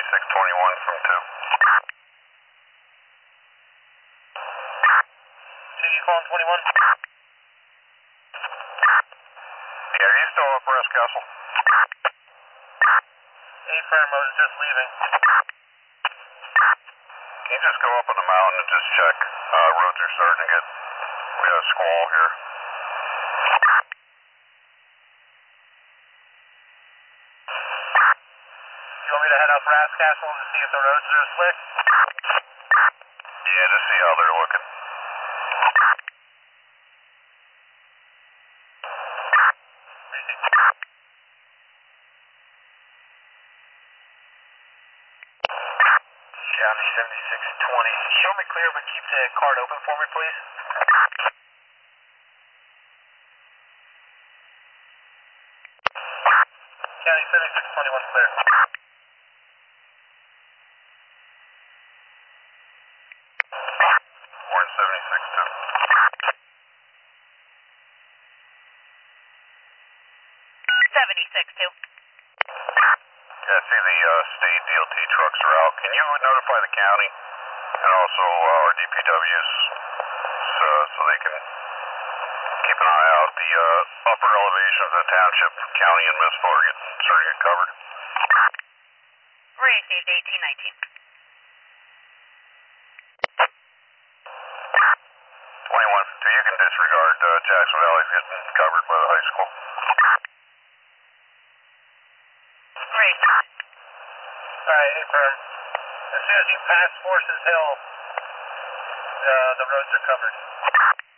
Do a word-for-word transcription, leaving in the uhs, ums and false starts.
seventy-six twenty-one from two. Two, you calling twenty-one? Yeah, are you still up Roundcastle? Affirm, I was just leaving. Can you just go up on the mountain and just check? Uh, roads are starting to get, we got a squall here. You want me to head up Roundcastle to see if the roads are slick? Yeah, just see how they're looking. County seventy-six twenty. Show me clear, but keep the card open for me, please. County seventy-six twenty-one clear. We're in seventy-six two. seventy-six two. Yeah, I see the uh, state D L T trucks are out. Can you notify the county and also uh, our D P Ws so, so they can keep an eye out? The uh, upper elevations of the township, county, and municipal are getting, starting to get covered. Received eighteen nineteen. twenty-one from two, you can disregard uh, Jackson Valley's getting covered by the high school. Great. Alright, affirm. As soon as you pass Forces Hill, uh, the roads are covered.